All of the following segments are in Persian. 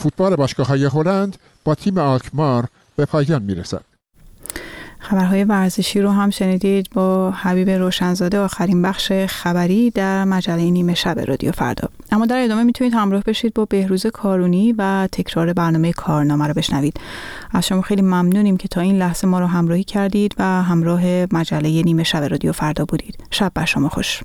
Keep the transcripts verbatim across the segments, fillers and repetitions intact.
فوتبال باشگاه‌های هلند با تیم آلکمار به پایان می‌رسد. خبرهای ورزشی رو هم شنیدید با حبیب روشنزاده، آخرین بخش خبری در مجله نیمه شب رادیو فردا. اما در ادامه میتونید همراه بشید با بهروز کارونی و تکرار برنامه کارنامه رو بشنوید. از شما خیلی ممنونیم که تا این لحظه ما رو همراهی کردید و همراه مجله نیمه شب رادیو فردا بودید. شب بر شما خوش.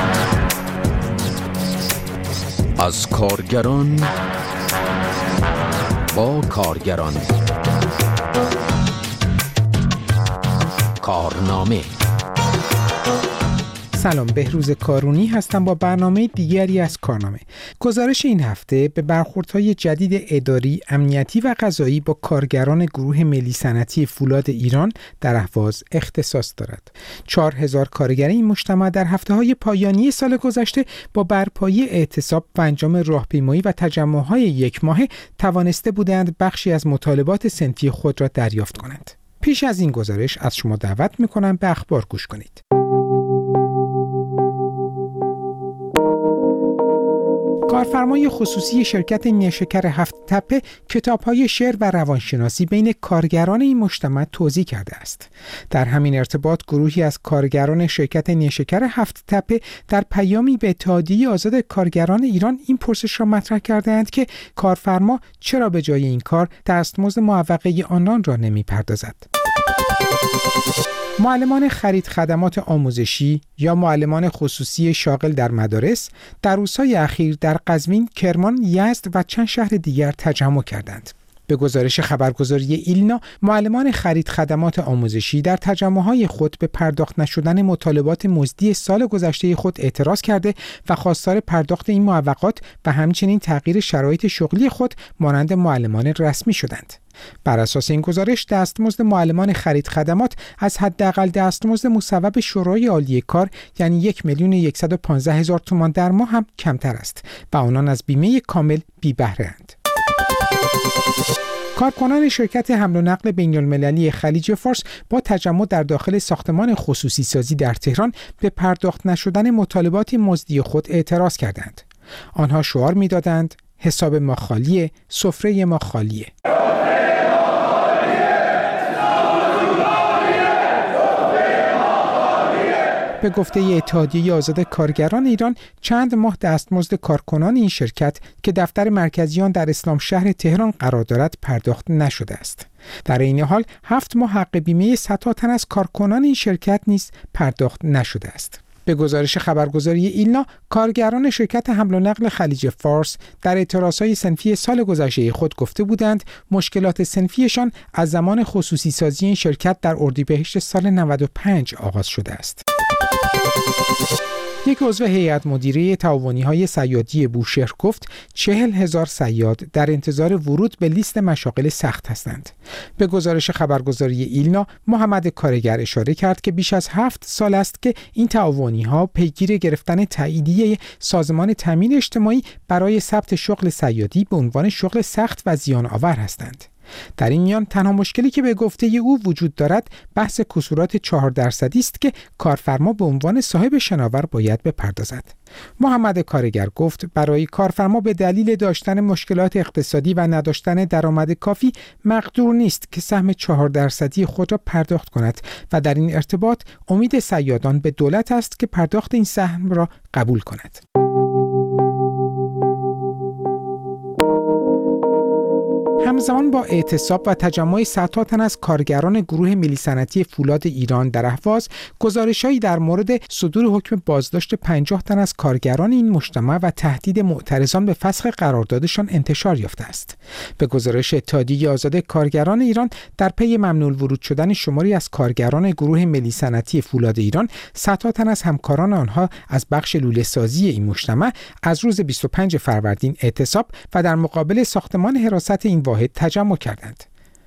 از کارگران با کارگران، کارنامه. سلام، بهروز کارونی هستم با برنامه دیگری از کارنامه. گزارش این هفته به برخوردهای جدید اداری، امنیتی و قضایی با کارگران گروه ملی صنعتی فولاد ایران در اهواز اختصاص دارد. چهار هزار کارگر این مجتمع در هفته‌های پایانی سال گذشته با برپایی اعتصاب و انجام راهپیمایی و تجمع‌های یک ماهه توانسته بودند بخشی از مطالبات صنفی خود را دریافت کنند. پیش از این گزارش از شما دعوت می‌کنم به اخبار گوش کنید. کارفرمای خصوصی شرکت نیشکر هفت تپه کتاب‌های شعر و روانشناسی بین کارگران این مجتمع توزیع کرده است. در همین ارتباط گروهی از کارگران شرکت نیشکر هفت تپه در پیامی به اتحادیه آزاد کارگران ایران این پرسش را مطرح کردند که کارفرما چرا به جای این کار دستمزد معوقه آنان را نمی‌پردازد. معلمان خرید خدمات آموزشی یا معلمان خصوصی شاغل در مدارس در روزهای اخیر در قزوین، کرمان، یزد و چند شهر دیگر تجمع کردند. به گزارش خبرگزاری ایلنا، معلمان خرید خدمات آموزشی در تجمع‌های خود به پرداخت نشدن مطالبات مزدی سال گذشته خود اعتراض کرده و خواستار پرداخت این معوقات و همچنین تغییر شرایط شغلی خود مانند معلمان رسمی شدند. بر اساس این گزارش دستمزد معلمان خرید خدمات از حداقل دستمزد مصوب شورای عالی کار یعنی یک میلیون و صد و پانزده هزار تومان در ماه هم کمتر است و آنان از بیمه کامل بی بهره اند. کارکنان شرکت حمل و نقل بین‌المللی خلیج فارس با تجمع در داخل ساختمان خصوصی سازی در تهران به پرداخت نشدن مطالبات مزدی خود اعتراض کردند. آنها شعار می‌دادند حساب ما خالیه، سفره ما خالیه. به گفته اتحادیه آزاد کارگران ایران، چند ماه دستمزد کارکنان این شرکت که دفتر مرکزی آن در اسلام شهر تهران قرار دارد پرداخت نشده است. در این حال هفت ماه حق بیمه صدها تن از کارکنان این شرکت نیز پرداخت نشده است. به گزارش خبرگزاری ایلنا، کارگران شرکت حمل و نقل خلیج فارس در اعتراضهای صنفی سال گذشته خود گفته بودند مشکلات صنفیشان از زمان خصوصی سازی این شرکت در اردیبهشت سال نود و پنج آغاز شده است. یک عضو هیئت مدیره تعاونی‌های صیادی بوشهر گفت چهل هزار صیاد در انتظار ورود به لیست مشاغل سخت هستند. به گزارش خبرگزاری ایلنا، محمد کارگر اشاره کرد که بیش از هفت سال است که این تعاونی‌ها پیگیر گرفتن تاییدیه سازمان تامین اجتماعی برای ثبت شغل صیادی به عنوان شغل سخت و زیان آور هستند. در این میان تنها مشکلی که به گفته او وجود دارد بحث کسورات چهار درصدی است که کارفرما به عنوان صاحب شناور باید بپردازد. محمد کارگر گفت برای کارفرما به دلیل داشتن مشکلات اقتصادی و نداشتن درآمد کافی مقدور نیست که سهم چهار درصدی خود را پرداخت کند و در این ارتباط امید صیادان به دولت است که پرداخت این سهم را قبول کند. همزمان با اعتصاب و تجمع صدها تن از کارگران گروه ملی صنعتی فولاد ایران در اهواز، گزارش‌هایی در مورد صدور حکم بازداشت پنجاه تن از کارگران این مجتمع و تهدید معترضان به فسخ قراردادشان انتشار یافته است. به گزارش اتحادیه آزاد کارگران ایران، در پی ممنوع ورود شدن شماری از کارگران گروه ملی صنعتی فولاد ایران، صدها تن از همکاران آنها از بخش لوله سازی این مجتمع از روز بیست و پنجم فروردین اعتصاب و در مقابل ساختمان حراست این واحد تجمع کردند.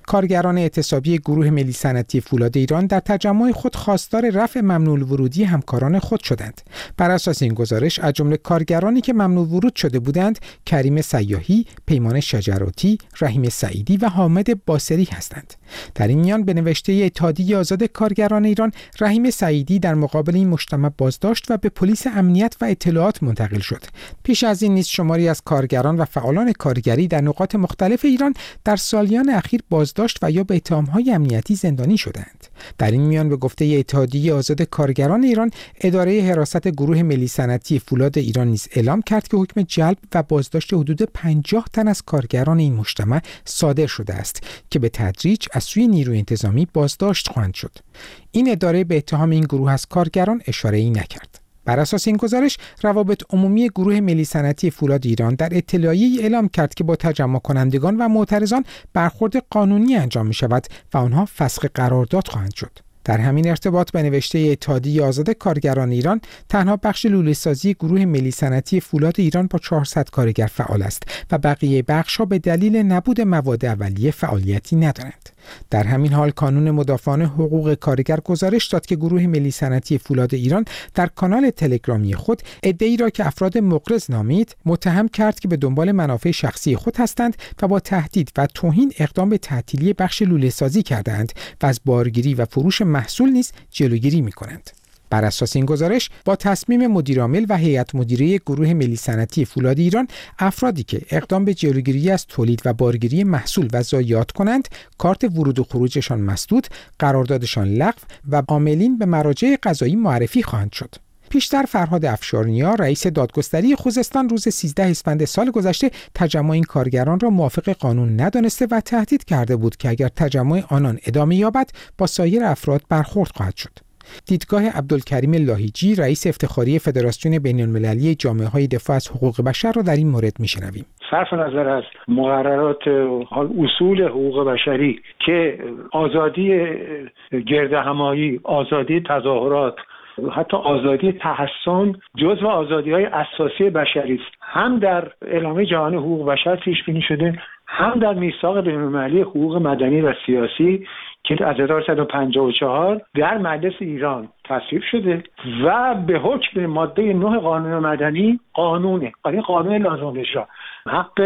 کارگران اعتصابی گروه ملی صنعتی فولاد ایران در تجمع خود خواستار رفع ممنوع ورودی همکاران خود شدند. بر اساس این گزارش از جمله کارگرانی که ممنوع ورود شده بودند کریم سیاحی، پیمان شجراتی، رحیم سعیدی و حامد باسری هستند. در این میان به نوشته اتحادیه آزاد کارگران ایران، رحیم سعیدی در مقابل این مجتمع بازداشت و به پلیس امنیت و اطلاعات منتقل شد. پیش از این نیز شماری از کارگران و فعالان کارگری در نقاط مختلف ایران در سالیان اخیر بازداشت و یا به اتهام‌های امنیتی زندانی شدند. در این میان به گفته اتحادیه آزاد کارگران ایران، اداره حراست گروه ملی صنعتی فولاد ایران نیز اعلام کرد که حکم جلب و بازداشت حدود پنجاه تن از کارگران این مجتمع صادر شده است که به تدریج از سوی نیروی انتظامی بازداشت خواهند شد. این اداره به اتهام این گروه از کارگران اشاره‌ای نکرد. بر اساس این گزارش، روابط عمومی گروه ملی صنعتی فولاد ایران در اطلاعیه‌ای اعلام کرد که با تجمع کنندگان و معترضان برخورد قانونی انجام می‌شود و آنها فسخ قرارداد خواهند شد. در همین ارتباط به نوشته اتحادیه آزاد کارگران ایران، تنها بخش لوله‌سازی گروه ملی صنعتی فولاد ایران با چهارصد کارگر فعال است و بقیه بخش‌ها به دلیل نبود مواد اولیه فعالیتی ندارند. در همین حال کانون مدافعان حقوق کارگر گزارش داد که گروه ملی صنعتی فولاد ایران در کانال تلگرامی خود عده‌ای را که افراد مقرض نامید متهم کرد که به دنبال منافع شخصی خود هستند و با تهدید و توهین اقدام به تعطیلی بخش لوله‌سازی کردند و از بارگیری و فروش محصول نیز جلوگیری می‌کنند. بر اساس این گزارش، با تصمیم مدیرعامل و هیئت مدیره گروه ملی صنعتی فولاد ایران، افرادی که اقدام به جلوگیری از تولید و بارگیری محصول و ضایعات کنند، کارت ورود و خروجشان مسدود، قراردادشان لغو و عاملین به مراجع قضایی معرفی خواهند شد. پیشتر فرهاد افشارنیا، رئیس دادگستری خوزستان، روز سیزده اسفند سال گذشته تجمع این کارگران را موافق قانون ندانسته و تهدید کرده بود که اگر تجمع آنان ادامه یابد با سایر افراد برخورد خواهد شد. دیدگاه عبدالکریم لاهیجی، رئیس افتخاری فدراسیون بین‌المللی جامعه‌های دفاع از حقوق بشر را در این مورد می‌شنویم. صرف نظر از مقررات و اصول حقوق بشری که آزادی گردهمایی، آزادی تظاهرات، حتی آزادی تحصن جزو آزادی‌های اساسی بشری است، هم در اعلامیه جهانی حقوق بشر پیش بینی شده، هم در میثاق بین‌المللی حقوق مدنی و سیاسی که از هزار و سیصد و پنجاه و چهار در مجلس ایران تصویب شده و به حکم ماده نه قانون مدنی قانونه، این قانون لازم اجرا، حق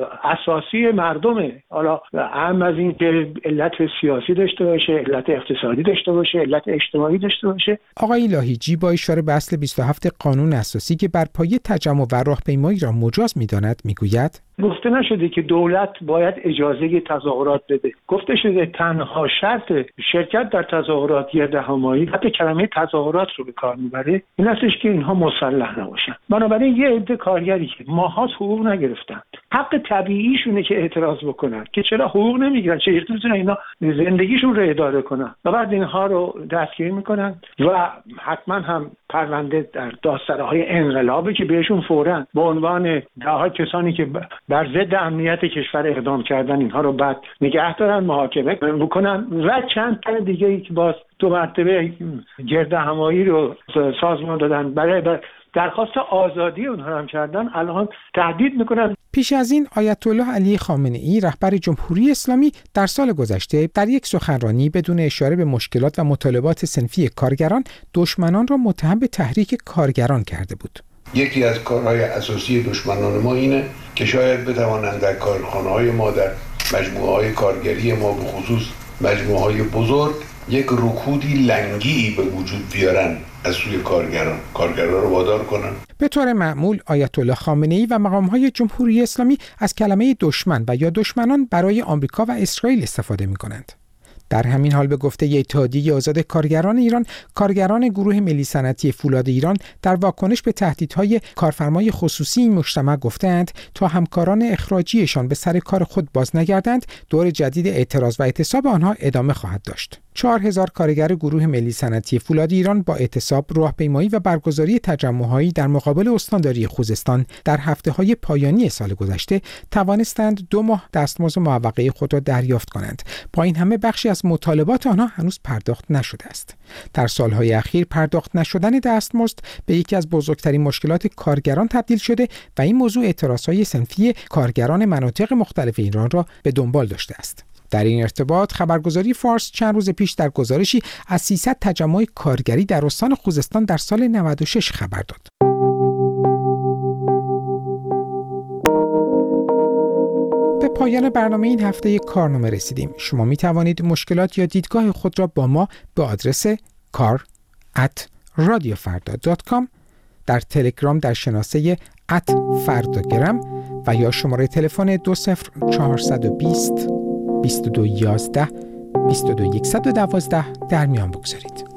اساسی مردمه. حالا اهم از این که علت سیاسی داشته باشه، علت اقتصادی داشته باشه، علت اجتماعی داشته باشه. آقای لاهیجی با اشاره به اصل بیست و هفت قانون اساسی که بر پایه تجمع و راهپیمایی را مجاز می‌داند میگوید گفته نشده که دولت باید اجازه تظاهرات بده، گفته شده تنها شرط شرکت در تظاهرات گردهمایی، حتی کلمه تظاهرات رو به کار میبره، این هستش که اینها مسلح نباشن. بنابراین یه عده کارگری که ماهات حقوق نگرفتن، حق طبیعیشونه که اعتراض بکنن که چرا حقوق نمیگیرن، چه میتونن اینا زندگیشون رو اداره کنن و بعد اینها رو دستگیر میکنن و حتما هم پرونده در دادسراهای انقلابی که بهشون فوراً به عنوان دهها کسانی که بر ضد امنیت کشور اقدام کردن اینها رو بعد نگه دارن، محاکمه بکنن و چند تا دیگه ای که باز دو مرتبه گردهمایی رو سازمان دادن برای درخواست آزادی اونها هم کردن، الان تهدید میکنن. پیش از این آیت الله علی خامنه ای، رهبر جمهوری اسلامی، در سال گذشته در یک سخنرانی بدون اشاره به مشکلات و مطالبات صنفی کارگران، دشمنان را متهم به تحریک کارگران کرده بود. یکی از کارهای اساسی دشمنان ما اینه که شاید بتوانند در کارخانه‌های ما، در مجموعه‌های کارگری ما، به خصوص مجموعه‌های بزرگ، یک رکودی لنگی به وجود بیارن از سوی کارگران، کارگران رو وادار کنن. به طور معمول آیت الله خامنه‌ای و مقام‌های جمهوری اسلامی از کلمه دشمن و یا دشمنان برای آمریکا و اسرائیل استفاده می‌کنند. در همین حال به گفته اتحادیه آزاد کارگران ایران، کارگران گروه ملی صنعتی فولاد ایران در واکنش به تهدیدهای کارفرمای خصوصی این مجتمع گفتند تا همکاران اخراجیشان به سر کار خود باز نگردند، دور جدید اعتراض و اعتصاب آنها ادامه خواهد داشت. چهار هزار کارگر گروه ملی صنعتی فولاد ایران با اعتصاب، راهپیمایی و برگزاری تجمع‌هایی در مقابل استانداری خوزستان در هفته‌های پایانی سال گذشته توانستند دو ماه دستمزد معوقه خود را دریافت کنند. با این همه بخشی از مطالبات آنها هنوز پرداخت نشده است. در سالهای اخیر پرداخت نشدن دستمزد به یکی از بزرگترین مشکلات کارگران تبدیل شده و این موضوع اعتراض‌های صنفی کارگران مناطق مختلف ایران را به دنبال داشته است. در این ارتباط خبرگزاری فارس چند روز پیش در گزارشی از سیصد تجمع کارگری در استان خوزستان در سال نود و شش خبر داد. به پایان برنامه این هفته کارنامه رسیدیم. شما می توانید مشکلات یا دیدگاه خود را با ما به آدرس کار ات رادیو فردا دات کام، در تلگرام در شناسه ات فرداگرام و یا شماره تلفن دو صفر چهارصد و بیست بیست و دو یازده بیست و دو صد و دوازده در میان بگذارید.